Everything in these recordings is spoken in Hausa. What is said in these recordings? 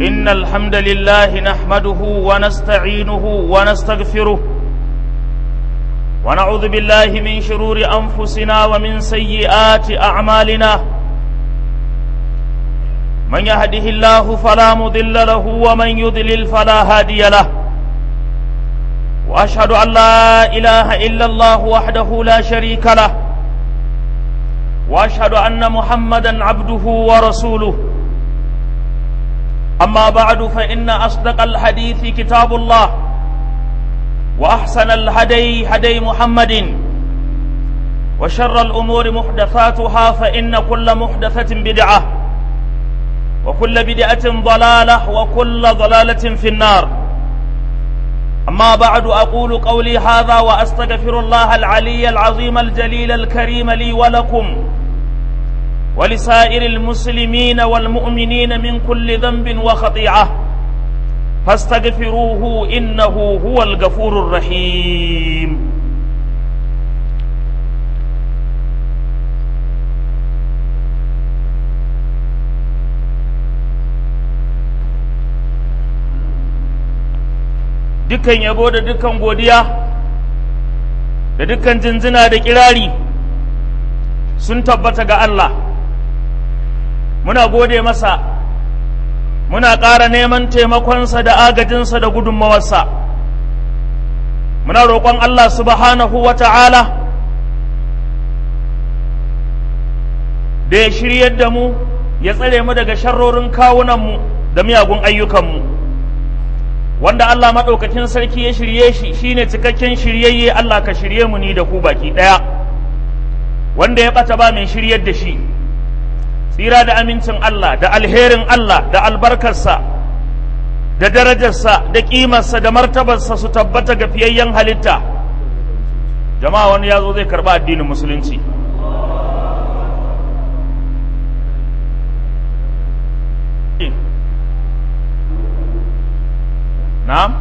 إن الحمد لله نحمده ونستعينه ونستغفره ونعوذ بالله من شرور أنفسنا ومن سيئات أعمالنا من يهده الله فلا مضل له ومن يضلل فلا هادي له وأشهد أن لا إله إلا الله وحده لا شريك له وأشهد أن محمدا عبده ورسوله أما بعد فإن أصدق الحديث كتاب الله وأحسن الهدي هدي محمد وشر الأمور محدثاتها فإن كل محدثة بدعة وكل بدعة ضلالة وكل ضلالة في النار أما بعد أقول قولي هذا وأستغفر الله العلي العظيم الجليل الكريم لي ولكم ولسائر المسلمين والمؤمنين من كل ذنب وخطيئة فاستغفروه إنه هو الغفور الرحيم dukkan yabo da dukkan godiya da dukkan jinjina da kirari sun tabbata ga Allah. Muna gode masa, muna ƙara neman taimakonsa da agajinsa da gudunmawarsa. Muna roƙon Allah subhanahu wa ta'ala da ya shiryar da mu, ya tsare mu daga sharrorin kawunanmu da miyagun ayyukanmu. Wanda Allah maɗaukakin sarki ya shirye shi shine cikakken shiryayye. Allah ka shirye mu ni da ku baki ɗaya. Wanda ya ɓata ba mai shiryar da shi. Tsira da amincin Allah da alherin Allah da albarkarsa da darajarsa da ƙimarsa da martabarsa su tabbata ga fiyayyen halitta. Jama'a wani ya zo zai karɓi addinin musulunci. Na'am?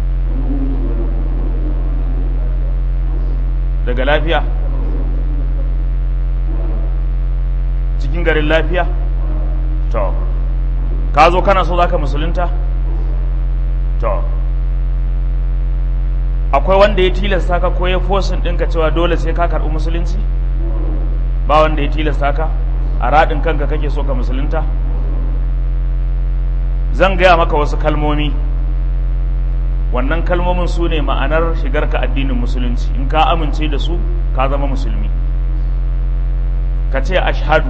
Daga lafiya? Cikin garin lafiya? To, ka zo kana so zaka musulunta? To, akwai wanda ya tilasta ka ko ya fosin ɗinka cewa dole sai ka karɓi musulunci? Ba wanda ya tilasta ka? A raɗin kanka kake so ka musulunta? Zan gaya maka wasu kalmomi. Wannan kalmomin su ne ma'anar shigarka addinin musulunci. In ka amince da su, ka zama musulmi. Ka ce ashhadu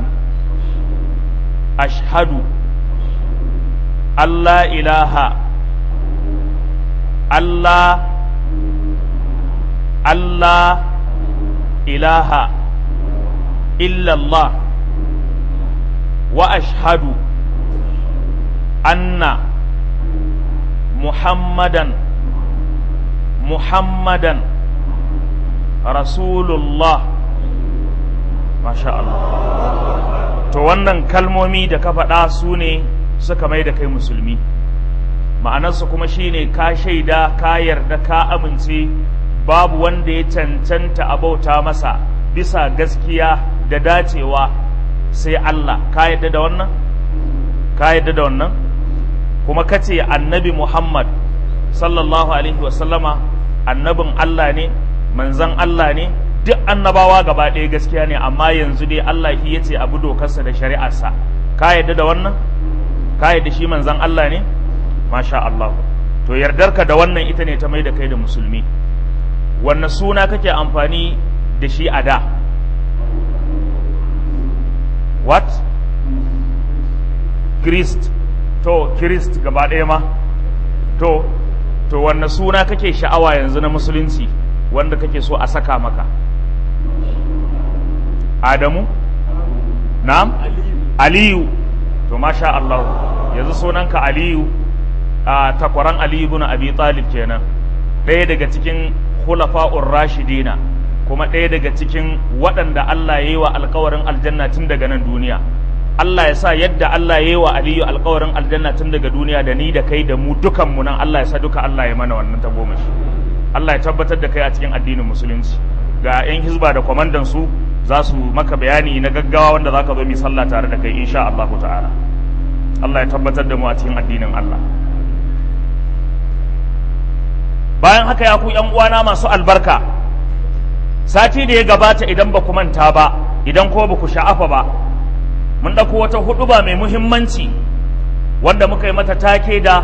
Allah ilaha ilaha illallah wa ashhadu anna muhammadan rasulullah. Masha Allah. To wannan kalmomi da ka faɗa su ne suka mai da kai musulmi. Ma'anarsu kuma shine ka shaida, ka yarda, ka amince babu wanda ya cancanta a bauta masa bisa gaskiya da dacewa sai Allah. Ka yarda da wannan? Ka yarda da wannan? Kuma kace annabi Muhammad sallallahu alaihi wasallama annabin Allah ne, manzon Allah ne, duk annabawa gaba ɗaya gaskiya ne, amma yanzu dai Allah shi yace abu dokarsa da shari'arsa. Ka yadda da wannan? Ka yadda shi manzon Allah ne? Masha Allah. To yardarka da wannan ita ne ta mai da kai da musulmi. Wannan suna kake amfani da shi a da? What? Christ. To Christ gaba ɗaya ma. To wanne suna kake sha'awa yanzu na musulunci wanda kake so a saka maka? Adamu? Na'am? Aliyu. To masha Allah. Yanzu sunanka Aliyu, takwaran Ali ibn Abi Talib kenan. Ɗaya daga cikin khulafa'ur rashidina, kuma ɗaya daga cikin waɗanda Allah ya yi wa alƙawarin aljanna tun daga nan duniya. Allah ya sa yadda Allah ya yi wa Aliyu alƙawarin aljanna tun daga duniya, da ni da kai da mu dukanmu nan, Allah ya sa duka Allah ya mana wannan tagomashi. Allah ya tabbatar da kai a cikin addinin musulunci. Ga 'yan hizba da kwamandan su za su maka bayani na gaggawa wanda za ka zo mai sallah tare da kai insha Allah ta'ala. Allah ya tabbatar da mu a cikin addinin Allah. Bayan haka ya ku ƴan uwana masu albarka, sati da ya gabata idan ba ku manta ba, idan ko ba ku sha'afa ba, mun ɗauko wata huɗuba mai muhimmanci wanda muka yi mata take da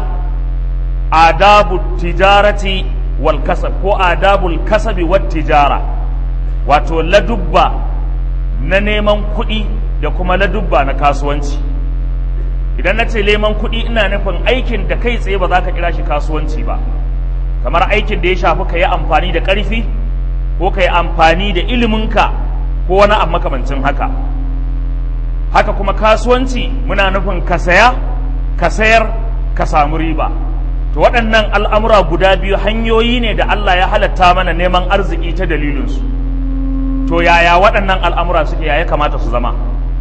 adabu tijarati wal kasab ko adabul kasabi wat tijara, wato ladubba na neman kuɗi da kuma ladubba na kasuwanci. Idan na ce neman kuɗi ina nufin aikin da kai tsaye ba za ka kira shi kasuwanci ba, kamar aikin da ya shafi ka yi amfani da ƙarfi ko ka yi amfani da iliminka ko wani abu makamancin haka. Haka kuma kasuwanci muna nufin ka saya, ka sayar, ka samu riba. To waɗannan al'amura guda biyu hanyoyi ne da Allah ya halatta mana neman arziki ta dalilinsu. To yaya waɗannan al'amura suke, yaya kamata su zama?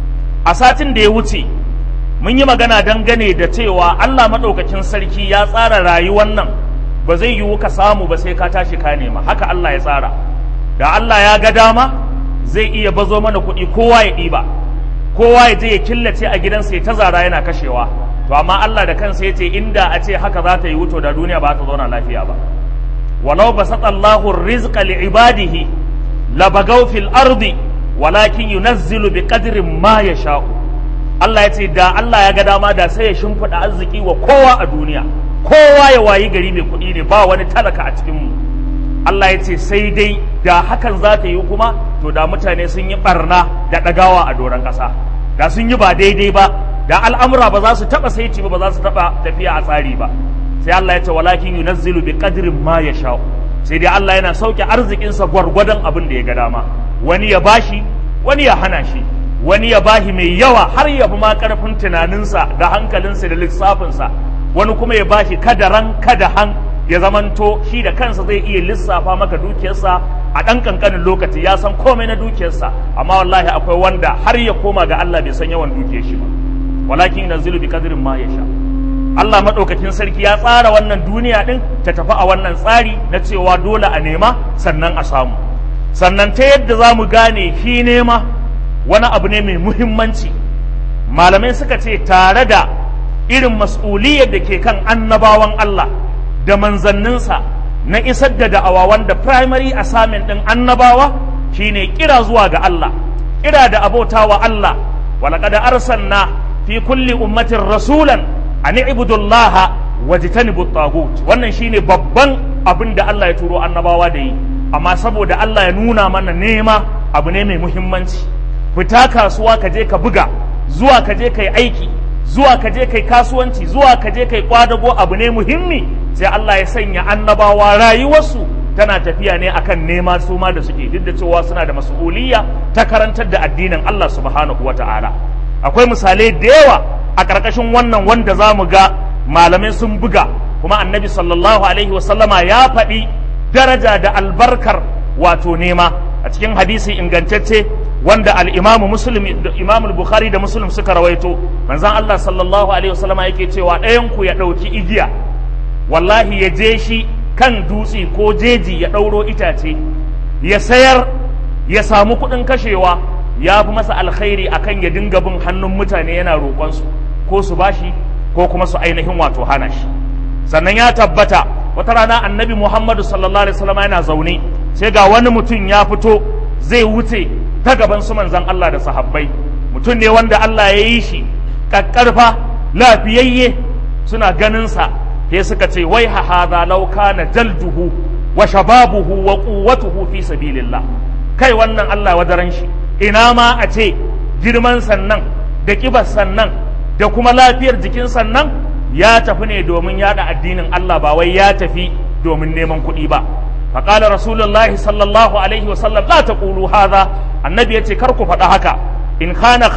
A satin da ya wuce mun yi magana dangane da cewa Allah maɗaukakin sarki ya tsara rayuwar nan ba zai yiwu ka samu ba sai ka tashi ka nema, haka Allah ya tsara. Da Allah ya ga dama zai iya bazo mana kuɗi kowa ya ɗiba, kowa ya je ya killace a gidansa ya ta zara yana kashewa. To amma Allah da kansa ya ce inda a ce haka za ta yi wuto da duniya ba ta zauna lafiya ba. Walau basata Allahu rizqa li ibadihi la bagaw fil ardi walakin yunazzilu bi qadrin ma yasha'u. Allah ya ce da Allah ya ga dama da sai ya shimfiɗa arziki wa kowa a duniya, kowa ya wayi gari mai kuɗi ne, ba wani talaka a cikin mu. Allah ya ce sai dai da hakan za ta yi kuma to da mutane sun yi barna da ɗagawa a doron ƙasa, da sun yi ba daidai ba, da al'amura ba za su taɓa saiti ba za su taɓa tafiya a tsari ba. Sai Allah ya ce walakin yunazzilu bi qadrin ma yasha'u, sai dai Allah yana sauke arzikinsa gwargwadon abin da ya ga dama. Wani ya bashi, wani ya hana shi, wani ya bashi mai yawa har ya fi ma ƙarfin tunaninsa da hankalinsa da lissafinsa, wani kuma ya bashi kadaran kadahan ya zamanto shi da kansa zai iya lissafa maka dukiyarsa a ɗan ƙanƙanin lokaci, ya san komai na dukiyarsa, amma wallahi akwai wanda har ya koma ga Allah bai san yawan dukiyar shi ba. Walakin yanzilu bi qadrin ma yasha. Allah madaukakin sarki ya tsara wannan duniya din ta tafi a wannan tsari na cewa dole a nema sannan a samu. Sannan ta yadda za mu gane shi nema wani abu ne mai muhimmanci, malamai suka ce tare da irin mas'uliyar da ke kan annabawan Allah da manzanninsa na isar da da'awa, wanda primary assignment din annabawa shine kira zuwa ga Allah, kira da abota wa Allah. walaqad arsalna fi kulli ummatin rasulan an ibudullaha wajtanibu at-taghut. Wannan shine babban abin da Allah ya turo annabawa da yi, amma saboda Allah ya nuna mana nema abu ne mai muhimmanci. Fita kasuwa ka je ka buga, zuwa ka je kai aiki, zuwa ka je kai kasuwanci, zuwa ka je kai kwadago abu ne muhimmi. Sai Allah ya sanya annabawa rayuwarsu tana tafiya ne akan nema su ma da suke, duk da cewa suna da mas'uliyya ta karantar da addinin Allah subhanahu wata'ala. Akwai misalai da yawa a ƙarƙashin wannan wanda za mu ga malamai sun buga, kuma annabi sallallahu alaihi wasallama ya faɗi daraja da albarkar wato nema a cikin hadisi ingantacce wanda al-imamu muslim, imamu bukhari da muslim suka rawaito. Manzon Allah sallallahu alaihi wasallama yake cewa ɗayan ku ya ɗauki igiya, wallahi ya je shi kan dutse ko jeji ya ɗauro itace ya sayar ya samu kuɗin kashewa, ya fi masa alkhairi akan ya dinga bin hannun mutane yana roƙonsu ko su bashi ko kuma su ainihin wato hana shi. Sannan ya tabbata wata rana annabi Muhammadu sallallahu alaihi wasallam yana zaune, sai ga wani mutum ya fito zai wuce ta gaban su manzon Allah da sahabbai. Mutum ne wanda Allah ya yi shi kakkarfa lafiyayye, suna ganin sa sai suka ce wai ha hadha law kana jalduhu wa shababuhu wa quwwatuhu fi sabilillah. Kai wannan Allah wadaran shi, ina ma a ce girman sannan da kibar sannan da kuma lafiyar jikin sannan ya tafi ne domin yada addinin Allah, ba wai ya tafi domin neman kuɗi ba. faqala rasulullahi sallallahu alaihi wa sallam la taqulu hadha, annabi yace kar ku faɗa haka. in kana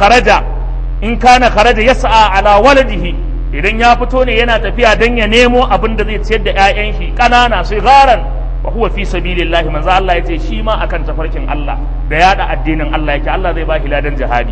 kharaja yas'a ala waladihi, idan ya fito ne yana tafiya dan ya nemo abin da zai ciyar da ƴaƴan shi ƙanana sigaran, wa huwa fi sabilillahi, manzo Allah yace shi ma akan tafarkin Allah da yada addinin Allah yake, Allah zai ba shi ladan jihadi.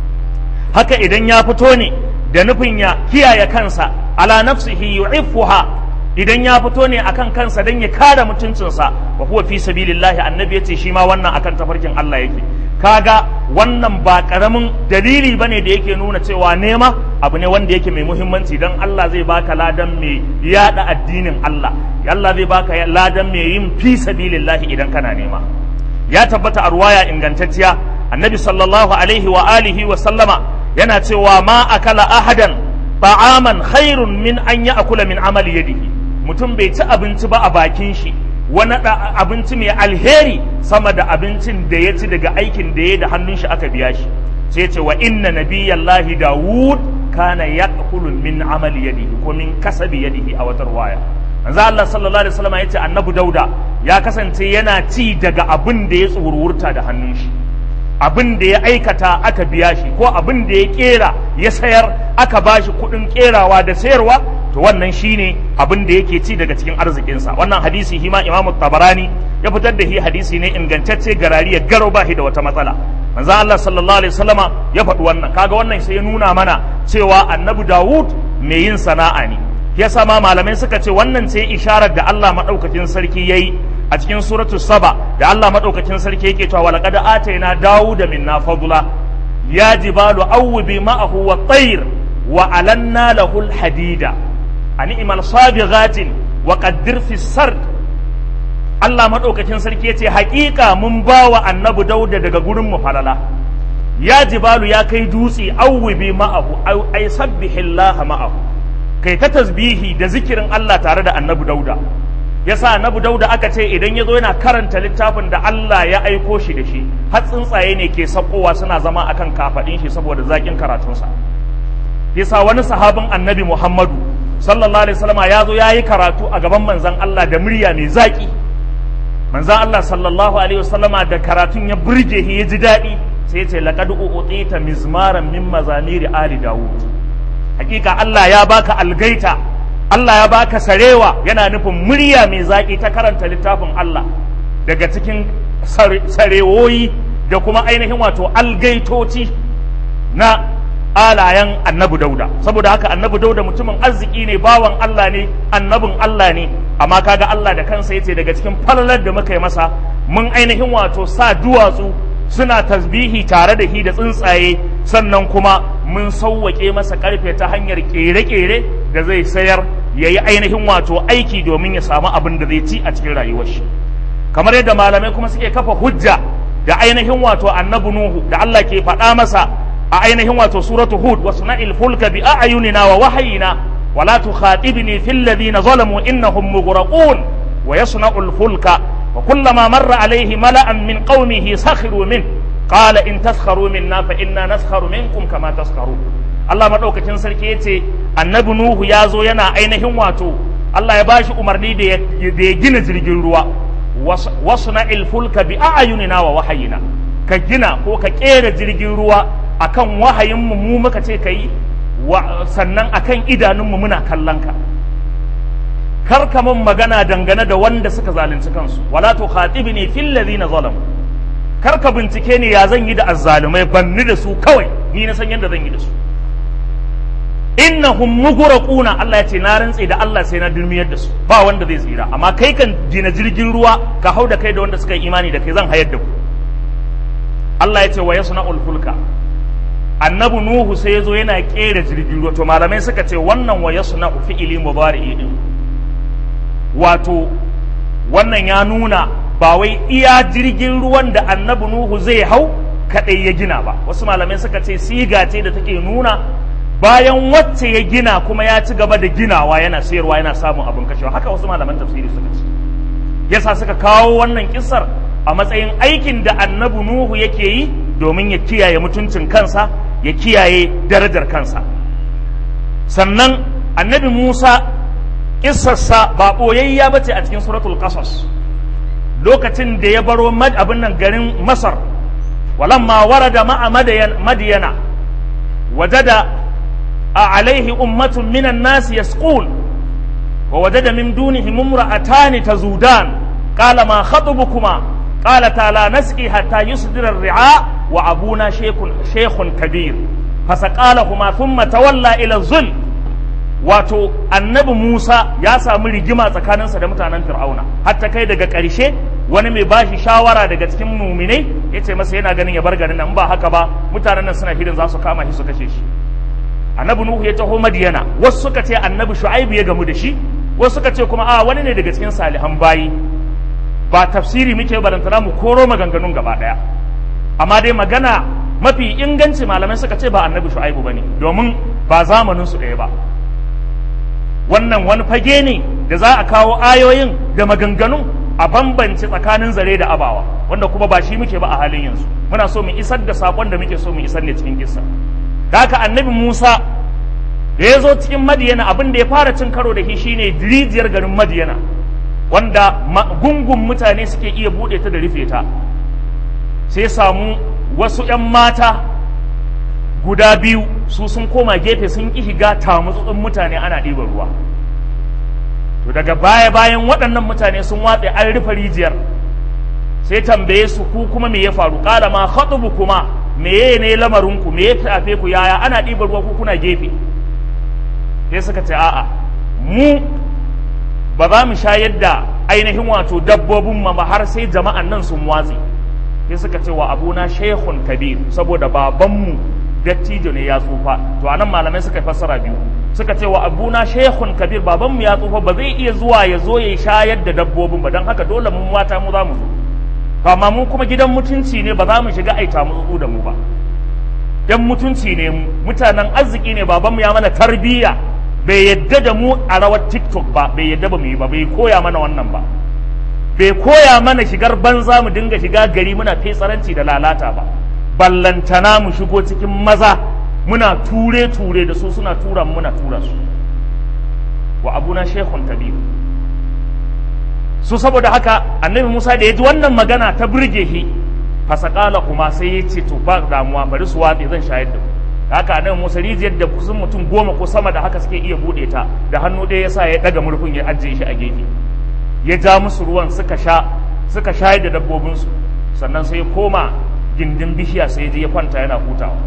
Haka idan ya fito ne da nufin ya kiyaye kansa, ala nafsihi yu'iffuha, idan ya fito ne akan kansa dan ya kare mutuncinsa, wa huwa fi sabilillahi, annabi yace shi ma wannan akan tafarkin Allah yake. kaga wannan ba karamin dalili bane da yake nuna cewa nema abu ne wanda yake mai muhimmanci, don Allah zai baka ladan mai yada addinin Allah, Allah zai baka ladan mai yin fi sabilillahi idan kana nema. Ya tabbata a ruwaya ingantacciya annabi sallallahu alaihi wa alihi wa sallama yana cewa ma akala ahadan ta'aman khairun min an ya'kula min amali yadihi. Mutum bai ci abinci ba a bakin shi wani abinci mai alheri sama da abincin da ya ci daga aikin da ya da hannun shi aka biya shi. Sai ce wa inna nabiyallahi Dawud kana ya'kulu min amali yadihi ko min kasabi yadihi a wata ruwaya. Manzo Allah sallallahu alaihi wasallam yace annabi Dauda ya kasance yana ci daga abin da ya tsururta da hannun shi, abin da ya aikata aka biya shi, ko abin da ya kera ya sayar aka bashi kuɗin kerawa da sayarwa, to wannan shine abin da yake ci daga cikin arzikinsa. Wannan hadisi hima Imam Tabarani ya fitar da shi, hadisi ne ingantacce garari ya garo ba shi da wata matsala. Manzo Allah sallallahu alaihi wasallama ya faɗi wannan, kaga wannan sai ya nuna mana cewa annabi Dawud mai yin sana'a ne. Yasa ma malamai suka ce wannan ce isharar da Allah madaukakin sarki yayi a cikin suratul Saba, da Allah madaukakin sarki yake cewa walaqad atayna Dawuda minna fadla ya jibalu awbi ma'ahu wat-tayr wa alanna lahu al-hadida animal sabighatin wa qaddir fi sard. Allah madaukakin sarki yace hakika mun bawa annabi Dauda daga gurin mu falala. Ya jibalu ya kai dutse awbi ma'ahu ay sabbihillaha ma'ahu, kai ta tasbihi da zikirin Allah tare da annabi Dauda. Yasa annabi Dauda aka ce idan ya zo yana karanta littafin da Allah ya aiko shi da shi, har tsuntsaye ne ke sakowa suna zama akan kafadin shi saboda zakin karatunsa. Yasa wani sahabin annabi Muhammadu sallallahu alaihi wasallam ya zo yayi karatu a gaban manzon Allah da murya mai zaki. Manzon Allah sallallahu alaihi wasallama da karatun ya burge shi, ya ji daɗi, sai ya ce laqad u'tita mizmaran min mazamiri ali Dawud. Hakika Allah ya baka algaita, Allah ya baka sarewa, yana nufin murya mai zaƙi ta karanta littafin Allah daga cikin sarewoyi da kuma ainihin wato algaitoci na alayen annabi Dauda. Saboda haka annabi Dauda mutumin arziki ne, bawan Allah ne, annabin Allah ne, amma kaga Allah da kansa yace daga cikin falalar da muka yi masa mun ainihin wato sa duwatsu suna tasbihi tare da shi da tsuntsaye, sannan kuma mun sauwaƙe masa ƙarfe ta hanyar ƙere-ƙere da zai sayar ya yi ainihin wato aiki domin ya samu abin da zai ci a cikin rayuwar shi. Kamar yadda malamai kuma suke kafa hujja da ainihin wato annabi Nuhu da Allah ke faɗa masa a ainihin wato suratu Hud, wa suna'il fulka bi a'yunina wa wahayina wa la tukhatibni fil ladina zalamu innahum mughraqun wa yasna'ul fulka وكلما مر عليه ملأ من قومه سخروا منه قال إن تسخروا منا فإنا نسخر منكم كما تسخرون. Allah madaukakin sarki yace annabi Nuhu ya zo yana ainihin wato Allah ya bashi umarni da ya gina jirgin ruwa, wasna'il fulka bi a'yunina wa wahayina, ka gina ko ka kera jirgin ruwa akan wahayin mu muka ce kai, sannan akan idanun mu muna kallon ka. Kar ka mun magana dangane da wanda suka zalunci kansu, wala tukhatibni fil ladina zalamu, kar ka bincike ni ya zan yi da azzalumai, banni da su kawai, ni na san yadda zan yi da su. Innahum mughraquna, Allah ya ce na rantse da Allah sai na dulmiyar da su, ba wanda zai tsira. Amma kai kan gina jirgin ruwa ka hau da kai da wanda suka yi imani da kai, zan hayar da ku. Allah ya ce wa yasna'ul fulka, annabi Nuhu sai ya zo yana kera jirgin ruwa. To malamai suka ce wannan wa yasna'u fi'ili mudari'i din, wato wannan ya nuna ba wai iya jirgin ruwan da annabi Nuhu zai hau kadai ya gina ba. Wasu malamai suka ce siga ce da take nuna bayan wacce ya gina kuma ya ci gaba da ginawa, yana sayarwa, yana samun abin kashewa. Haka wasu malaman tafsiri suka ce. Yasa suka kawo wannan kissar a matsayin aikin da annabi Nuhu yake yi domin ya kiyaye mutuncin kansa, ya kiyaye darajar kansa. Sannan annabi Musa kissarsa ba ɓoyayya bace a cikin suratul Qasas, lokacin da ya baro abin nan garin Masar, walamma warada ma'a madiyana wajada alaihi ummatun minan nasi yasqun wa wajada min dunihim imra'atani tazudan qala ma khatubukuma qalata la nasqi hatta yusdira ar-ri'a wa abuna shaykhun kabir fasaqalahuma thumma tawalla ila dhul. Wato annabi Musa ya samu rigima tsakaninsa da mutanen Fir'auna, hatta kai daga ƙarshe wani mai bashi shawara daga cikin muminai ya ce masa yana ganin ya bar garin nan, ba haka ba mutanen nan suna hirin za su kama shi su kashe shi. Annabi Nuhu ya taho Madiyana, wasu suka ce annabi Shu'aibu ya gamu da shi, wasu suka ce kuma a wani ne daga cikin salihan bayi. Ba tafsiri muke barantana mu koro maganganun gaba daya, amma dai magana mafi inganci malamai suka ce ba annabi Shu'aibu bane, domin ba zamanin su ɗaya ba. Wannan wani fage ne da za a kawo ayoyin da maganganun a bambance tsakanin zare da abawa, wanda kuma ba shi muke ba a halin yanzu. Muna so mu isar da sakon da muke so mu isar ne cikin kissa. Da haka annabi Musa da ya zo cikin Madiyana, abin da ya fara cin karo da shi shine rijiyar garin Madiyana, wanda gungun mutane suke iya buɗe ta da rufe ta. Sai samu wasu 'yan mata guda biyu su sun koma gefe sun ƙi shiga tamutsutsun mutane ana ɗiban ruwa. To daga baya bayan waɗannan mutane sun watse an rufe rijiyar, sai tambaye su ku kuma me ya faru, ƙala ma khatubu kuma meye ne lamarinku, me ya tafe ku, yaya ana ɗiban ruwa ku kuna gefe. Sai suka ce a'a mu ba za mu shayar da ainihin wato dabbobin ma ba har sai jama'an nan sun watse. Sai suka ce wa abuna shaykhun kabir, saboda babanmu dattijo ne ya tsufa. To anan malamai suka fassara biyu, suka ce wa abuna shaykhun kabir, babanmu ya tsufa ba zai iya zuwa ya zo ya shayar da dabbobin ba, don haka dole mun mata mu za mu zo. To amma mu kuma gidan mutunci ne, ba za mu shiga aita mu da mu ba. Dan mutunci ne mu, mutanen arziki ne, babanmu ya mana tarbiyya, bai yadda da mu a rawar TikTok ba, bai yadda ba mu yi ba, bai koya mana wannan ba. Bai koya mana shigar banza mu dinga shiga gari muna fetsaranci da lalata ba, ballantana mu shigo cikin maza muna ture da su, suna tura muna tura su. Wa abuna shaykhun kabir. Su saboda haka annabi Musa da ya ji wannan magana ta burge shi, fasaqala kuma sai ya ce to ba damuwa, bari su watsi zan shayar da ku. Haka annabi Musa rijiyar da kusan mutum 10 ko sama da haka suke iya bude ta, da hannu ɗaya yasa ya daga murfin ya ajiye shi a gefe, ya ja musu ruwan suka shayar da dabbobinsu, sannan sai ya koma gindin bishiya sai ya je ya kwanta yana hutawa.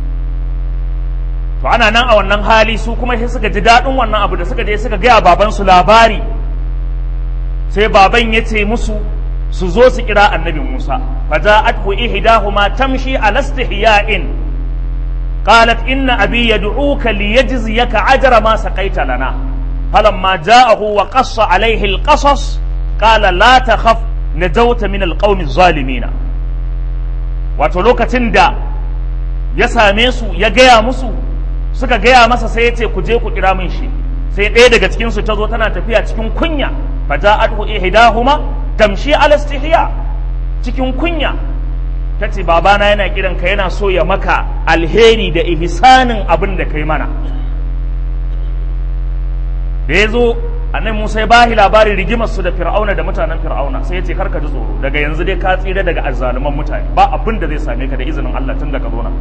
To ana nan a wannan hali su kuma sai suka ji daɗin wannan abu, da suka je suka gaya babansu labari, sai baban ya ce musu su zo su kira annabi Musa. Faja'athu ihdahuma tamshi ala istihya'in qalat inna abi yad'uka liyajziyaka ajra ma saqaita lana. فلما جاءه وقص عليه القصص قال لا تخف نجوت من القوم الظالمين. wato lokacin da ya same su ya gaya musu, suka gaya masa, sai ya ce ku je ku kira min shi. Sai ɗaya daga cikin su ta zo tana tafiya cikin kunya, faja'athu ihdahuma tamshi ala istihya, cikin kunya tace babana yana kiran ka, yana so ya maka alheri da ihsanin abin da kai mana. Da ya zo annabi Musa ya bahi labarin rigimar su da Fir'auna da mutanen Fir'auna, sai ya ce karka ji tsoro, daga yanzu dai ka tsira daga azzaluman mutane, ba abin da zai same ka da izinin Allah tun da ka zo nan.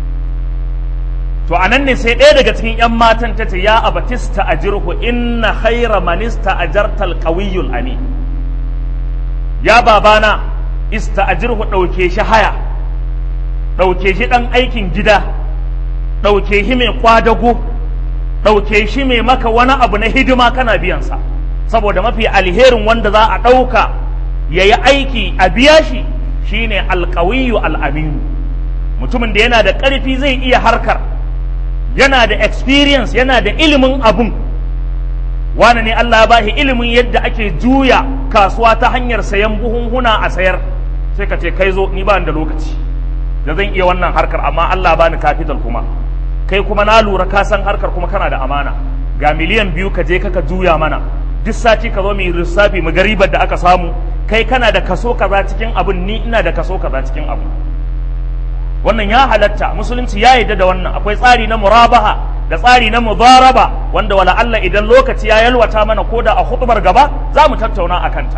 To anan ne sai ɗaya daga cikin ƴan matan ta ce ya abatista ajirhu inna khayra man ista'jarta al-qawiyyul amin. Ya babana ista'jirhu, ɗauke shi haya, ɗauke shi ɗan aikin gida, ɗauke shi mai kwadago, ɗauke shi mai maka wani abu na hidima kana biyansa, saboda mafi alherin wanda za a ɗauka ya yi aiki a biya shi shine alƙawiyu al'aminu, mutumin da yana da ƙarfi zai iya harkar, yana da experience, yana da ilimin abun. Wane ne Allah ya bashi ilimin yadda ake juya kasuwa ta hanyar sayan buhunhuna a sayar, sai ka ce kai zo, ni ba da lokaci da zan iya wannan harkar, amma Allah bani capital kuma, kai kuma na lura ka san harkar kuma kana da amana, ga miliyan 2 ka je ka juya mana, duk sati ka zo mu yi lissafi mu ga ribar da aka samu, kai kana da kaso kaza cikin abun, ni ina da kaso kaza cikin abu. Wannan ya halatta, musulunci ya yarda da wannan. Akwai tsari na murabaha da tsari na mudaraba, wanda wala Allah idan lokaci ya yalwata mana ko da a hutubar gaba za mu tattauna a kanta.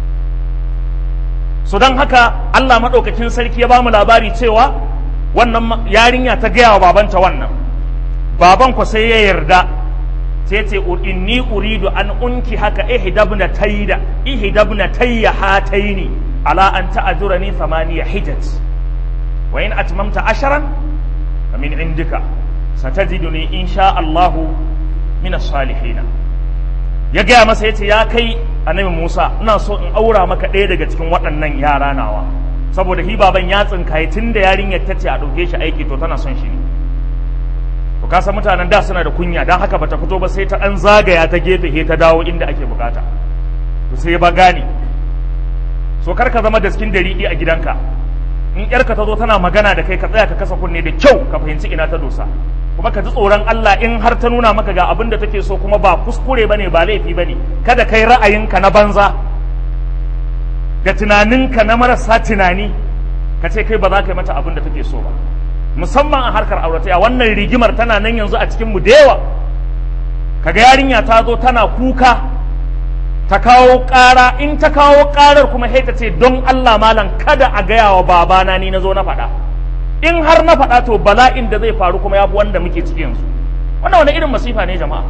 So don haka Allah maɗaukakin sarki ya ba mu labari cewa wannan yarinya ta gaya wa babanta wannan, baban ku sai ya yarda, sai ce inni uridu an unki haka ihdabna tayya hataini ala an ta'ajurani 8 hijaj wa in atmamta 10 fa min indika satajiduni insha Allah min as-salihin. ya gaya masa ya ce ya kai annabi Musa ina so in aura maka ɗaya daga cikin waɗannan yara nawa saboda hi baban ya tsinkaye tun da yarinyar ta ce a ɗauke shi aiki to tana son shi ne to ka san mutanen da suna da kunya don haka bata fito ba sai ta ɗan zagaya ta gefe he ta dawo inda ake bukata to sai ba gane so kar ka zama daskin dariɗi a gidanka in yarka ta zo tana magana da kai ka tsaya ka kasa kunne da kyau ka fahimci ina ta dosa kuma ka ji tsoron Allah in har ta nuna maka ga abin da take so kuma ba kuskure bane ba laifi bane kada kai ra'ayinka na banza da tunaninka na marasa tunani ka ce kai ba za ka yi mata abin da take so ba musamman a harkar aurataya wannan rigimar tana nan yanzu a cikin mu da yawa kaga yarinya ta zo tana kuka ta kawo ƙara in ta kawo ƙarar kuma sai ta ce don Allah malam kada a gaya wa babana ni na zo na faɗa in har na faɗa to bala'in da zai faru kuma ya fi wanda muke ciki yanzu wannan wani irin masifa ne jama'a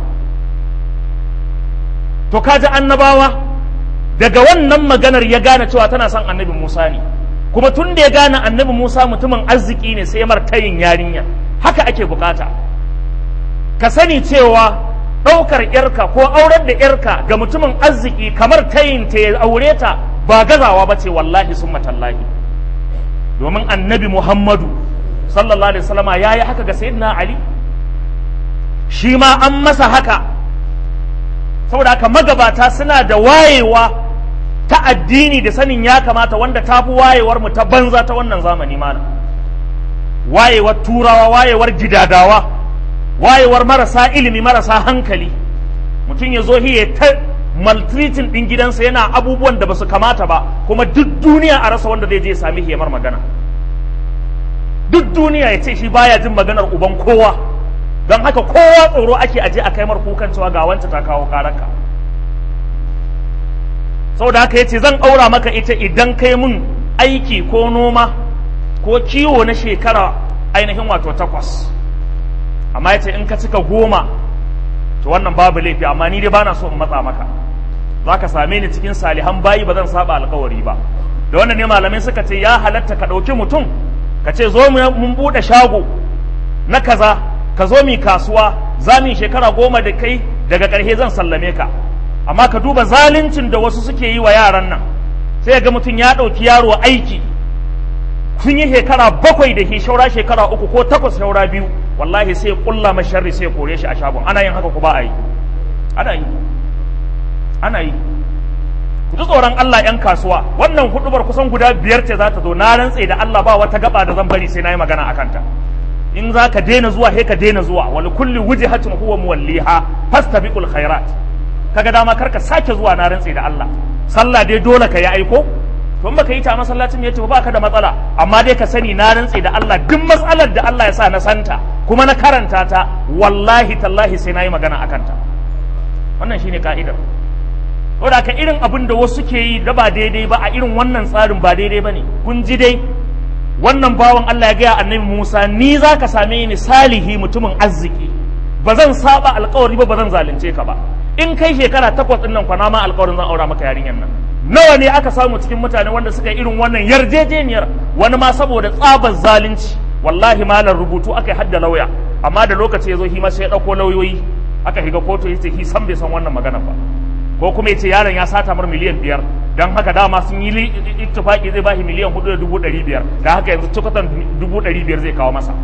to kaji annabawa daga wannan maganar ya gane cewa tana son annabi Musa ne kuma tun da ya gane annabi Musa mutumin arziki ne sai martayin yarinya haka ake bukata ka sani cewa ɗaukar yarka ko aurar da yarka ga mutumin arziki kamar tayin ta ya aure ta ba gazawa ba ce wallahi sun matallahi domin annabi Muhammadu sallallahu alaihi wasallama ya yi haka ga sayyidina Ali shi ma an masa haka saboda haka magabata suna da wayewa ta addini da sanin ya kamata wanda ta fi wayewar mu ta banza ta wannan zamani mana wayewar turawa wayewar gidadawa wayewar marasa ilimi marasa hankali mutum ya zo hiye ta maltreating din gidansa yana abubuwan da basu kamata ba kuma duk duniya a rasa wanda zai je sami hiyamar magana duk duniya ya ce shi baya jin maganar uban kowa don haka kowa tsoro ake aje a kaimar kukan cewa ga wancan ta kawo karanka saboda haka yace zan aura maka ita idan kai mun aiki ko noma ko kiwo na shekara ainihin wato 8 amma yace in ka cika 10 to wannan babu laifi amma ni dai bana so in matsa maka zaka same ni cikin salihan bayi ba zan saba alkawari ba da wannan ne malamai suka ce ya halatta ka ɗauki mutum ka ce zo mun buɗe shago na kaza ka zo mi kasuwa za mu shekara 10 da kai daga ƙarshe zan sallame ka amma ka duba zaluncin da wasu suke yi wa yaran nan sai ga mutum ya ɗauki yaro aiki sun yi shekara 7 da shi shaura shekara 3 ko 8 shaura 2 wallahi sai kulla masharri sai kore shi a shagon ana yin haka ku ba a yi ana yi ku ji tsoron Allah yan kasuwa wannan hudubar kusan guda 5 ce za ta zo na rantse da Allah ba wata gaba da zan bari sai na yi magana a kanta in za ka daina zuwa he ka daina zuwa wani kulli wujihatin huwa muwalliha fastabiqul khairat kaga dama karka sake zuwa na rantse da Allah sallah dai dole ka yi aiko to in baka yi ta masallacin yace ba ka da matsala amma dai ka sani na rantse da Allah duk matsalar da Allah ya sa na santa kuma na karanta ta wallahi tallahi sai na yi magana akan ta wannan shine ka'idar saboda ka irin abin da wasu ke yi da ba daidai ba a irin wannan tsarin ba daidai bane kun ji dai wannan bawan Allah ya gaya annabi Musa ni za ka same ni salihi mutumin arziki ba zan saba alkawari ba zan zalunce ka ba in kai shekara 8 din nan kwana ma alkawarin zan aura maka yarinyar nan nawa ne aka samu cikin mutane wanda suka irin wannan yarjejeniyar wani ma saboda tsabar zalunci wallahi malar rubutu aka yi hadda lauya amma da lokaci ya zo hima sai ya ɗauko lauyoyi aka shiga kotu ya ce san bai san wannan magana ba ko kuma ya ce yaron ya sata mar miliyan 5 don haka dama sun yi ittifaki zai bashi miliyan 4,500 da haka yanzu tukatan 500,000 zai kawo masa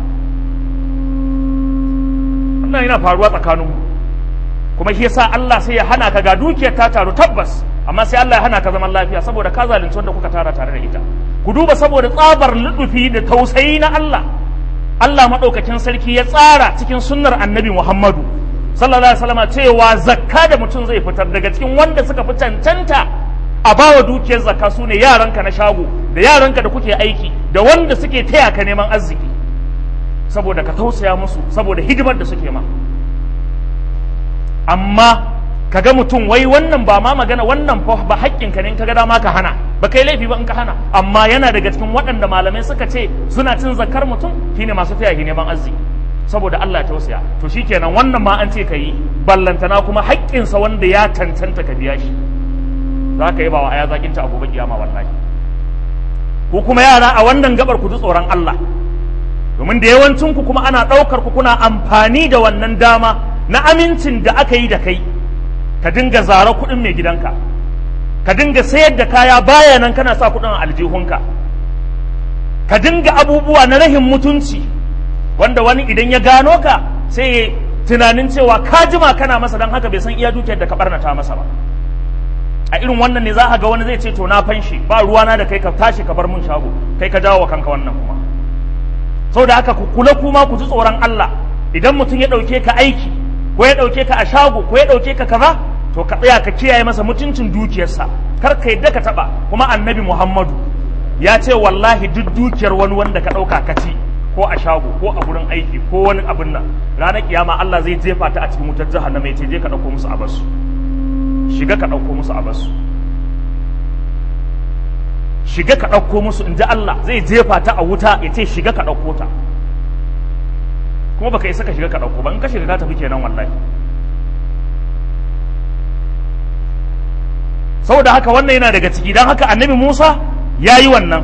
wannan yana faruwa tsakaninmu kuma shi yasa Allah sai ya hana ka ga dukiyar ta taru tabbas amma sai Allah ya hana ka zaman lafiya saboda ka zalunci wanda kuka tara tare da ita ku duba saboda tsabar ludufi da tausayi na Allah madaukakin sarki ya tsara cikin sunnar annabi Muhammadu sallallahu alaihi wasallam cewa zakka da mutum zai fitar daga cikin wanda suka fi cancanta a bawa dukiyar zakka sune yaranka na shago da yaranka da kuke aiki da wanda suke taya ka neman arziki saboda ka tausaya musu saboda hidimar da suke ma amma kaga mutum wai wannan ba ma magana wannan fa ba haƙƙinka ne in kaga dama ka hana ba kai laifi ba in ka hana amma yana daga cikin waɗanda malamai suka ce suna cin zakkar mutum shine masu taya shi neman arziki saboda Allah ya tausaya to shikenan wannan ma an ce ka yi ballantana kuma haƙƙinsa wanda ya cancanta ka biya shi za ka yi ba wa aya zakinta a gobe kiyama wallahi ku kuma yara a wannan gabar ku ji tsoron Allah domin da yawancin ku kuma ana ɗaukar ku kuna amfani da wannan dama na amincin da aka yi da kai ka dinga zara kuɗin mai gidanka, ka dinga sayar da kaya baya nan kana sa kuɗin a aljihunka, ka dinga abubuwa na rahin mutunci wanda wani idan ya gano ka sai ya tunanin cewa ka jima kana masa, don haka bai san iya dukiyar da ka barnata masa ba. A irin wannan ne za a ga wani zai ce to na fanshi, ba ruwana da kai, ka tashi ka bar mun shago, kai ka jawo wa kanka wannan kuma. Saboda haka ku kula kuma ku ji tsoron Allah. Idan mutum ya ɗauke ka aiki ko ya ɗauke ka a shago ko ya ɗauke ka kaza, to ka tsaya ka kiyaye masa mutuncin dukiyarsa, kar ka yadda ka taɓa. Kuma annabi Muhammadu ya ce wallahi duk dukiyar wani wanda ka ɗauka ka ci, ko a shago ko a gurin aiki ko wani abin nan, ranar kiyama Allah zai jefa ta a cikin wutar jahannama ya ce je ka ɗauko musu a basu, shiga ka ɗauko musu a basu, shiga ka ɗauko musu, in ji Allah zai jefa ta a wuta ya ce shiga ka ɗauko ta, kuma baka isa ka shiga ka ɗauko ba, in ka shiga ka tafi kenan wallahi. Saboda haka wannan yana daga ciki, don haka annabi Musa ya yi wannan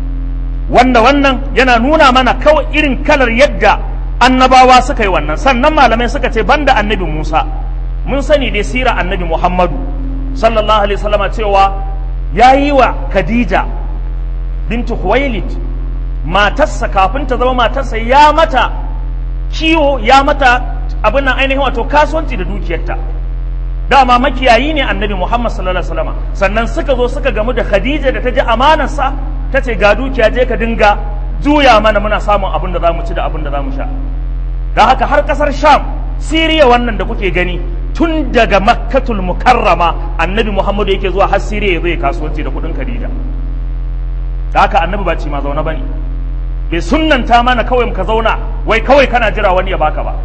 yana nuna mana kawai irin kalar yadda annabawa suka yi wannan. Sannan malamai suka ce banda annabi Musa, mun sani dai sira annabi Muhammadu sallallahu alaihi wasallam cewa ya yi wa Khadija bintu Khuwailid, matarsa kafin ta zama matarsa, ya mata kiwo, ya mata abin nan ainihin wato kasuwanci da dukiyarta. Dama makiyayi ne annabi Muhammad sallallahu alaihi wasallam. Sannan suka zo suka gamu da Khadija da ta ji amanarsa, ta ce ga dukiya je ka dinga juya mana, muna samun abin da za mu ci da abin da za mu sha. Da haka har kasar Sham, Siriya wannan da kuke gani, tun daga Makkatul Mukarrama annabi Muhammad yake zuwa har Siriya ya zo ya kasuwanci da kuɗin Khadija. Da haka annabi ba ci ma zauna bane, bai sunnanta mana kawai ka zauna wai kawai kana jira wani ya baka ba.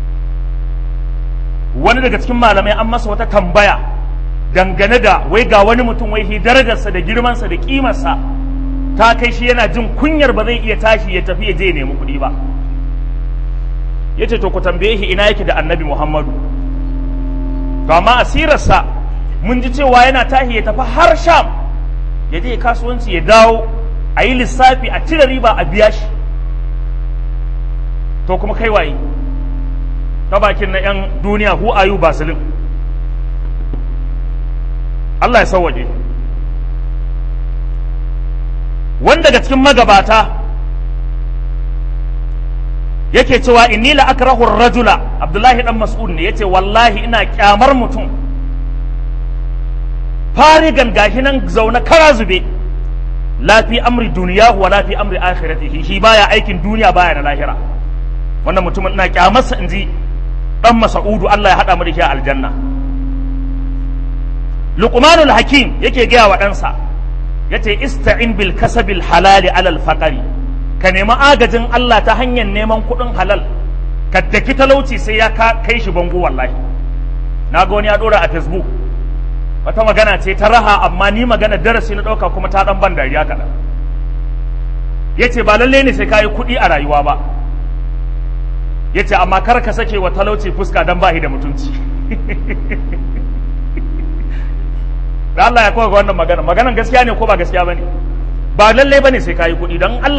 Wani daga cikin malamai an masa wata tambaya dangane da wai ga wani mutum wai darajarsa da girmansa da kimarsa ta kai shi yana jin kunyar ba zai iya tashi ya tafi ya je nemi kuɗi ba. Yace to ku tambaye shi ina yake da annabi Muhammadu. To amma asirarsa mun ji cewa yana tashi ya tafi har Sham ya je kasuwanci ya dawo, a yi lissafi a cire riba a biya shi. To kuma kai waye ta bakin na 'yan duniya, who are you Basilin? Allah ya sauwaje. Wanda daga cikin magabata yake cewa inni la akrahu ar-rajula, Abdullahi dan Mas'ud ne yace wallahi ina kyamar mutum farigan gashi nan zaune kara zube, la fi amri duniyahu wa la fi amri akhiratihi, shi baya aikin duniya baya na lahira. Wannan mutumin ina kyamarsa inji dan Mas'udu, Allah ya hada mu da shi a aljanna. Luqmanul Hakim yake gaya wa ɗansa, yace ista'in bil kasabil halali alal faqari, ka nemi agajin Allah ta hanyar neman kuɗin halal, ka daki talauci sai ya kai shi bango. Wallahi na ga wani ya dora a Facebook wata magana ce ta raha, amma ni magana darasi na ɗauka kuma ta ɗan ban dariya kaɗan. Yace ba lalle ne sai ka yi kuɗi a rayuwa ba, yace amma kar ka sake wa talauci fuska dan bahi da mutunci. Da Allah ya kowa ga wannan maganan gaskiya ne ko ba gaskiya bane? Ba lalle bane sai kayi kuɗi, dan Allah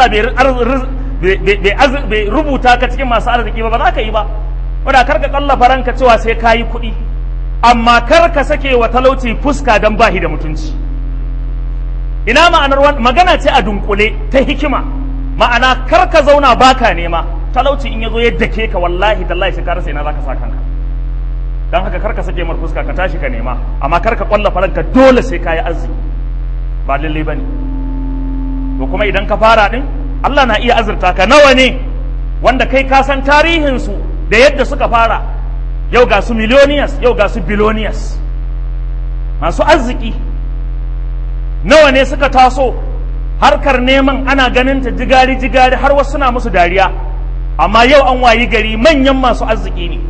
bai rubuta ka cikin masu arziki ba za ka yi ba. Wanda kar ka kallafa ranka cewa sai kayi kuɗi, amma kar ka sake wa talauci fuska dan bahi da mutunci. Ina ma'anar magana ce a dunkule ta hikima, ma'ana kar ka zauna baka nema, talauci in yazo yadda ke ka wallahi tallahi sai ka rasa ina zaka sa kanka. Dan haka karka sake mar fuska, ka tashi ka nema, amma karka kwalla faranka dole sai kayi arziki, ba lalle bane. To kuma idan ka fara din, Allah na iya azurta ka. Nawa ne wanda kai ka san tarihin su da yadda suka fara, yau ga su millionaires, yau ga su billionaires, masu arziki. Nawa ne suka taso harkar neman ana ganin ta jigari jigari, har wasu suna musu dariya, amma yau an wayi gari manyan masu arziki ne.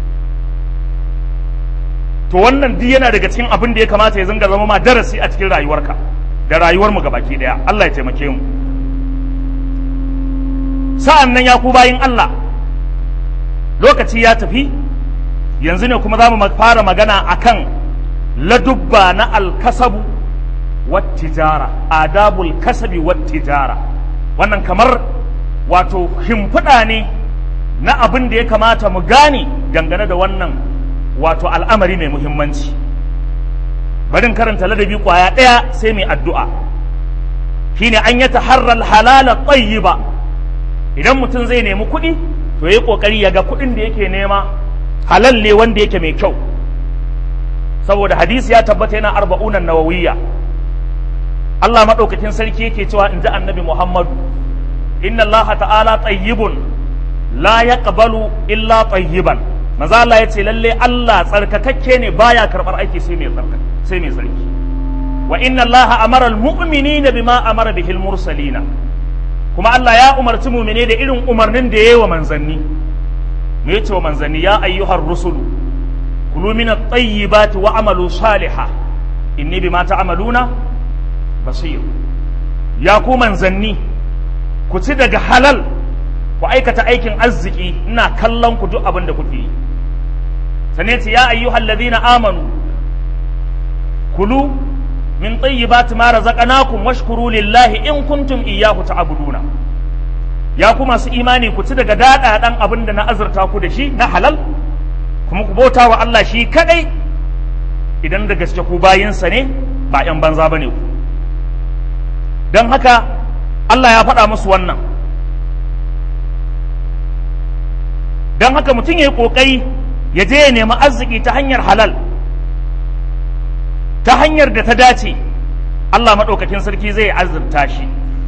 To wannan duk yana daga cikin abin da ya kamata ya zanga zama ma darasi a cikin rayuwarka da rayuwarmu gabaki daya. Allah ya taimake mu. Sa'an nan ya ku bayin Allah, lokaci ya tafi, yanzu ne kuma za mu fara magana akan ladubba na alkasabu wat tijara, adabul kasabi wat tijara. Wannan kamar wato himfiɗa ne na abin da ya kamata mu gane dangane da wannan wato al'amari mai muhimmanci. Barin karanta ladabi kwaya ɗaya sai mai addu'a, shine an yi taharral halala tayyiba. Idan mutum zai nemi kuɗi to yayi kokari ya ga kuɗin da yake nema halal ne wanda yake mai kyau, saboda hadisi ya tabbata yana 40 nawawiyya. Allah madaukakin sarki yake cewa inda annabi Muhammadu, inna Allah ta'ala tayyibun la yaqbalu illa tayyiban. Maza Allah ya ce lalle Allah tsarkakakke ne, baya karbar aiki sai mai tsarki. Wa inna Allah amara almu'minina bima amara bihi almursalina, kuma Allah ya umarci mu'mine da irin umarnin da yayi wa manzanni. Me yace wa manzanni? Ya ayyuhar rusulu kulu min at-tayyibati wa amalu salihan inni bima ta'maluna basir. Ya ku manzanni, ku ci daga halal, ku aikata aikin arziki, ina kallon ku duk abin da kuke yi. Sane ce ya ayyuhal ladina amanu kulu min tayyibati ma razaqnakum washkuru lillahi in kuntum iyyahu ta'buduna. Ya ku masu imani, ku ci daga dadadan abin da na azurta ku da shi na halal, kuma ku bauta wa Allah shi kadai idan da gaske ku bayinsa ne, ba 'yan banza bane ku. Don haka Allah ya faɗa musu wannan. Don haka mutum ya yi ƙoƙari ya je ya nemi arziki ta hanyar halal, ta hanyar da ta dace. Allah maɗaukakin sarki zai azurta shi.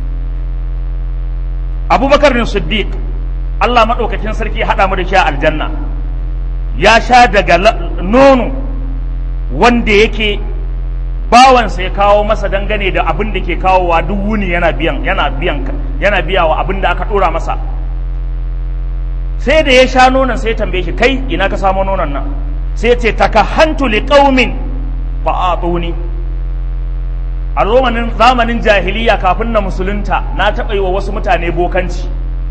Abubakar bin Siddiq, Allah maɗaukakin sarki ya haɗa mu da shi a aljanna, ya sha daga nono wanda yake bawansa ya kawo masa dangane da abin da ke kawowa duk wuni yana biya wa abin da aka ɗora masa. Sai da ya sha nonon sai ya tambaye shi, kai ina ka samo nonon nan? Sai ya ce takahantu liqaumin fa atuni. A zamanin jahiliya kafin na musulunta na taɓa yi wa wasu mutane bokanci.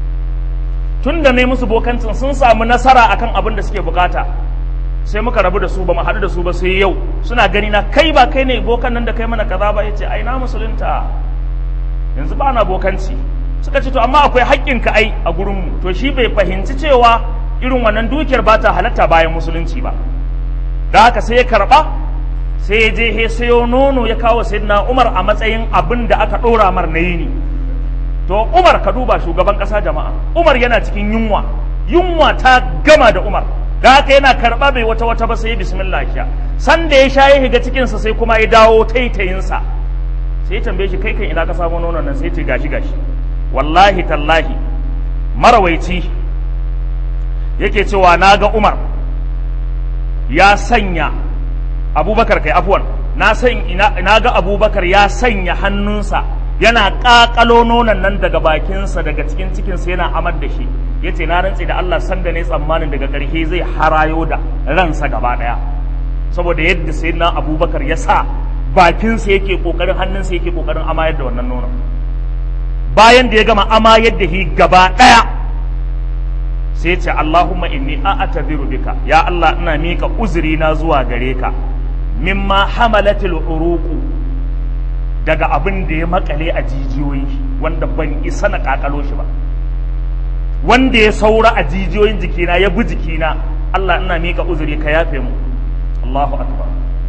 Tun da ne musu bokancin sun samu nasara akan abin da suke bukata, sai muka rabu da su, ba mu haɗu da su ba sai yau. Suna gani na, kai ba kai ne bokan nan da kai mana kaza ba? Yace ai na musulunta yanzu ba na bokanci. Suka ce to amma akwai haƙƙinka ai a gurinmu. To shi bai fahimci cewa irin wannan dukiyar ba ta halatta bayan musulunci ba. Da haka sai ya karɓa, sai ya je ya sayo nono ya kawo sayyidina Umar a matsayin abin da aka ɗora mar na yini. To Umar, ka duba shugaban ƙasa jama'a, Umar yana cikin yunwa ta gama da Umar. Da haka yana karɓa bai wata ba sai ya bismillah sha. San da ya sha ya higa cikinsa sai kuma ya dawo taitayinsa. Sai ya tambaye shi, kai kan ina ka samu nonon nan? Sai ya ce gashi. Wallahi tallahi marawaici yake cewa na ga Umar ya sanya Abubakar, kai afwan, na ga Abubakar ya sanya hannunsa yana ƙaƙalo nonon nan daga bakinsa daga cikin cikinsa yana amar da shi. Yace na rantse da Allah, sanda ne tsammanin daga ƙarshe zai harayo da ransa gaba ɗaya, saboda yadda sayyidina Abubakar ya sa bakinsa yake ƙoƙarin, hannunsa yake ƙoƙarin amayar da wannan nonon. Bayan da ya gama amayar da shi gaba ɗaya, sai ya ce Allahumma inni a'tadiru bika, ya Allah ina mika uzuri na zuwa gare ka, mimma hamalatil uruqu, daga abin da ya makale a jijiyoyi wanda ban isa na kakalo shi ba, wanda ya saura a jijiyoyin jikina ya bi jikina. Allah ina mika uzuri, ka yafe mu. Allahu akbar.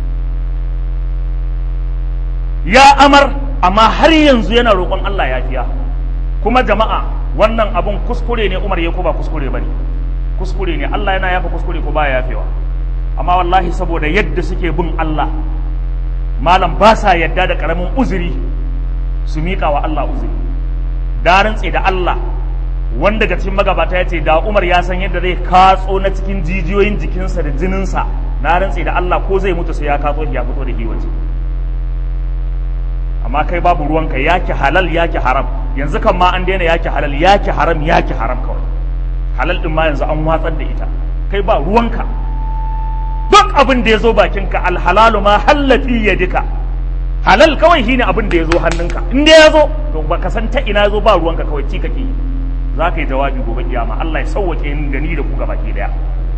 Ya amar, amma har yanzu yana roƙon Allah yafiya. Kuma jama'a, wannan abun kuskure ne Umar ya ko ba kuskure bane? Kuskure ne. Allah yana yafa kuskure ko baya yafewa. Amma wallahi saboda yadda suke bin Allah, malam ba sa yadda da karamin uzuri su miƙa wa Allah uzuri. Da rantse da Allah, wanda daga cikin magabata ya ce da Umar ya san yadda zai katso na cikin jijiyoyin jikinsa da jininsa, na rantse da Allah ko zai mutu sai ya katso shi ya fito da shi waje. Amma kai babu ruwanka, yaki halal yaki haram. Yanzu kan ma an daina yaki halal, yaki haram kawai. Halal din ma yanzu an watsar da ita, kai ba ruwanka. Duk abin da ya zo bakinka, alhalalu ma hallafi yadika, halal kawai shine abin da ya zo hannunka. In dai ya zo to baka san ta ina zo, ba ruwanka kawai, ci kake yi. Za ka yi jawabi gobe kiyama. Allah ya sauwake ni da ni da ku gabaki daya.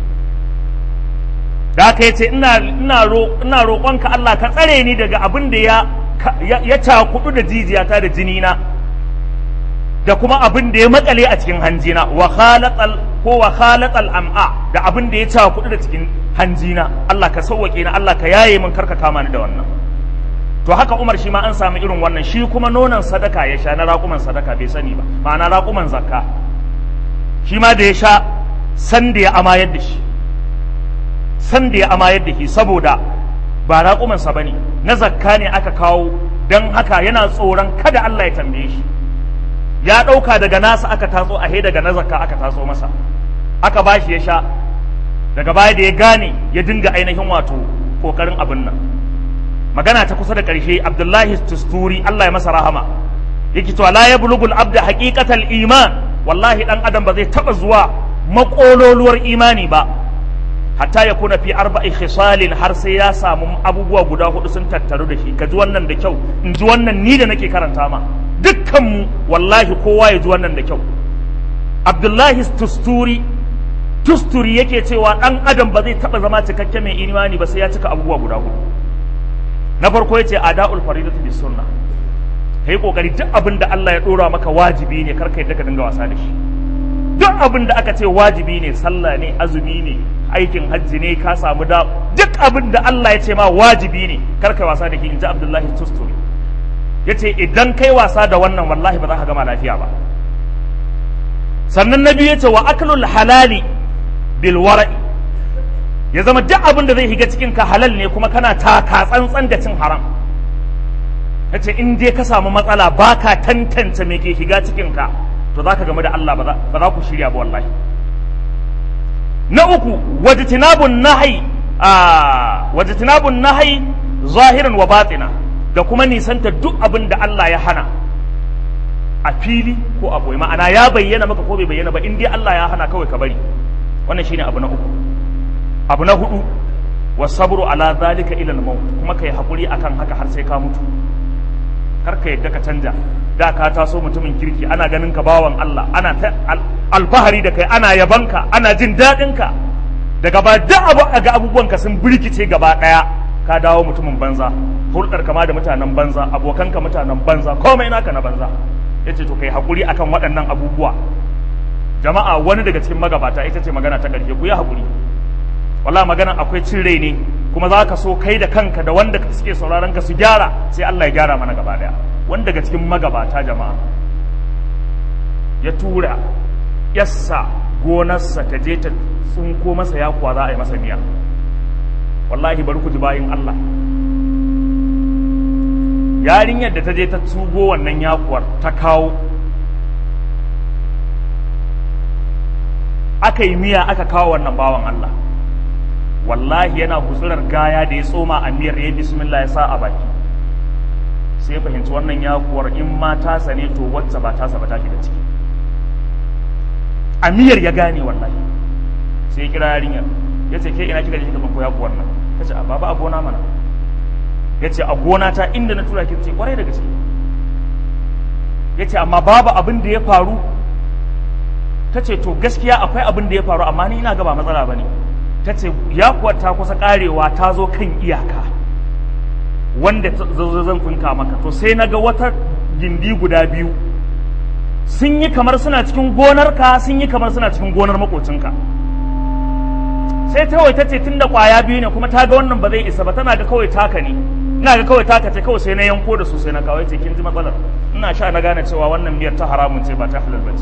Da haka yace ina roƙonka Allah ka tsare ni daga abin da ya cakudu da jijiyata da jinina, da kuma abin da ya makale a cikin hanjina. Wa ko wa khalatal am'a da abin da ya cakudu da cikin hanjina Allah ka sauwake ni Allah ka yaye min karka kama ni da wannan to haka Umar shi ma an samu irin wannan shi kuma nonon sadaka ya sha na raƙuman sadaka bai sani ba ma'ana raƙuman zakka shi ma da ya sha san da ya amayar da shi saboda ba raƙumansa ba ne na zakka ne aka kawo don haka yana tsoron kada Allah ya tambaye shi ya ɗauka daga nasa aka tatso a daga na zakka aka tatso masa aka ba shi ya sha daga baya da ya gane ya dinga ainihin wato ƙoƙarin abin nan magana ta kusa da ƙarshe Abdullahi Tusturi Allah ya masa rahama yake to la yablugul abda haqiqatal iman wallahi dan adam ba zai taba zuwa makololuwar imani ba hatta ya kuna fi arba'i khisalin har sai ya samu abubuwa guda hudu sun tattaru da shi ka ji wannan da kyau in ji wannan ni da nake karanta ma dukkan mu wallahi kowa ya ji wannan da kyau Abdullahi Tusturi yake cewa dan adam ba zai taba zama cikakke mai imani ba sai ya cika abubuwa guda hudu na farko yace ada'ul faridatu bis sunnah kai kokari duk abin da Allah ya dora maka wajibi ne karka yadda ka dinga wasa da shi duk abin da aka ce wajibi ne sallah ne azumi ne aikin hajji ne ka samu da duk abin da Allah ya ce ma wajibi ne karka wasa da shi inji Abdullahi Tusturi yace idan kai wasa da wannan wallahi ba za ka gama lafiya ba sannan nabi yace wa aklul halali bil wara'i ya zama duk abin da zai higa cikin ka halal ne kuma kana taka tsantsan da cin haram yace in dai ka samu matsala baka tantance me ke shiga cikin ka to zaka game da Allah ba za ku shirya ba wallahi na uku wajtinabun nahyi zahiran wa batina da kuma nisanta duk abin da Allah ya hana a fili ko a boye ma'ana ya bayyana maka ko bai bayyana ba in dai Allah ya hana kawai ka bari wannan shine abu na uku abu na hudu wasabru ala zalika ila al-maut kuma kai hakuri akan haka har sai ka mutu karka yadda ka canja da ka taso mutumin kirki ana ganin ka bawan Allah ana ta alfahari da kai ana yabanka ana jin daɗin ka daga ba da ga abubuwan ka sun birkice gaba daya ka dawo mutumin banza hulɗar kama da mutanen banza abokanka mutanen banza komai naka na banza yace to kai hakuri akan waɗannan abubuwa jama'a wani daga cikin magabata ita ce magana ta ƙarshe ku yi hakuri wallahi magana akwai cin rai ne kuma za ka so kai da kanka da wanda suke sauraron ka su gyara sai Allah ya gyara mana gaba daya wanda daga cikin magabata jama'a ya tura yassa gonarsa ta je ta tsinko masa yakuwa za a yi masa miya wallahi bari ku ji bayin Allah yarinyar da ta je ta tsugo wannan yakuwar ta kawo aka yi miya aka kawo wannan bawan Allah wallahi yana gutsurar gaya da ya tsoma a miyar ya bismillah ya sa a baki sai ya fahimci wannan yakuwar in ma tasa ne to wacce ba tasa ba ta shiga ciki a miyar ya gane wallahi sai ya kira yarinyar ya ce ke ina kika je kika banko yakuwar nan ta ce a baba a gona mana ya ce a gona ta inda na tura ki ce kwarai da gaske ya ce amma babu abin da ya faru ta ce to gaskiya akwai abin da ya faru amma ni ina ga ba matsala ba ne ta ce yakuwar ta kusa karewa ta zo kan iyaka wanda zan kunka maka to sai na ga wata gindi guda biyu sun yi kamar suna cikin gonarka sun yi kamar suna cikin gonar makocinka sai kawai ta ce tun da kwaya biyu ne kuma ta ga wannan ba zai isa ba tana ga kawai taka ne ina ga kawai taka ce kawai sai na yanko da su sai na kawai ce kin ji matsalar ina sha na gane cewa wannan miyar ta haramun ce ba ta halal ba ce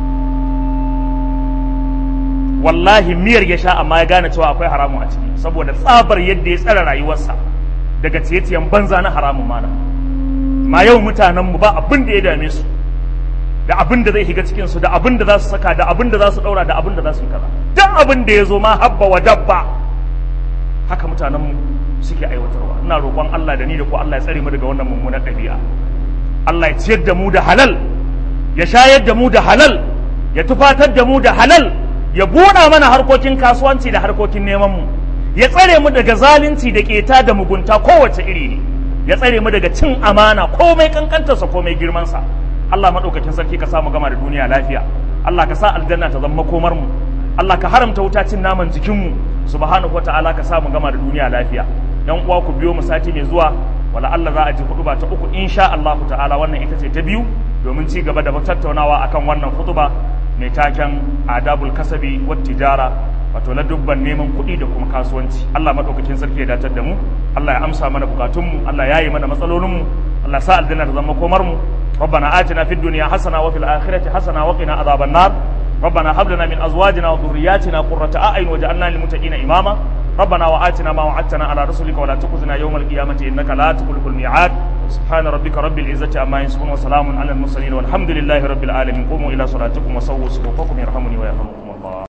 wallahi miyar ya sha amma ya gane cewa akwai haramun a ciki saboda tsabar yadda ya tsara rayuwarsa daga ciye-ciyen banza na haramun mana ma yau mutanenmu ba abin da ya dame su da abin da zai shiga cikinsu da abin da za su saka da abin da za su daura da abin da za su yi kaza duk abin da ya zo ma habba wa dabba haka mutanenmu suke aiwatarwa ina roƙon Allah da ni da ku Allah ya tsare mu daga wannan mummunar ɗabi'a Allah ya ciyar da mu da halal ya shayar da mu da halal ya tufatar da mu da halal ya buɗa mana harkokin kasuwanci da harkokin neman mu ya tsare mu daga zalunci da keta da mugunta kowace iri ne ya tsare mu daga cin amana komai kankantarsa komai girmansa Allah maɗaukakin sarki ka samu gama da duniya lafiya Allah ka sa aljanna ta zama komar mu Allah ka haramta wuta cin naman jikin mu subhanahu wataala ka samu gama da duniya lafiya dan uwa ku biyo mu sati mai zuwa wala Allah za a ji hutuba ta uku insha Allah ta'ala wannan ita ce ta biyu domin ci gaba da tattaunawa akan wannan hutuba mai taken adabul kasabi wat tijara, wato na dubban neman kuɗi da kuma kasuwanci. Allah madaukakin sarki ya datar da mu, Allah ya amsa mana bukatunmu, Allah ya yi mana matsalolinmu, Allah sa aljanna ta zama komar mu. ربنا آتنا في الدنيا حسنة وفي الآخرة حسنة وقنا عذاب النار. ربنا هب لنا من أزواجنا وذرياتنا قرة أعين واجعلنا للمتقين إماما. ربنا وآتنا ما وعدتنا على رسلك ولا تخزنا يوم القيامة إنك لا تخلف الميعاد. سبحان ربك رب العزة عما يصفون وسلام على المرسلين والحمد لله رب العالمين. قوموا إلى صلاتكم وسووا صفوفكم يرحمني ويرحمكم الله.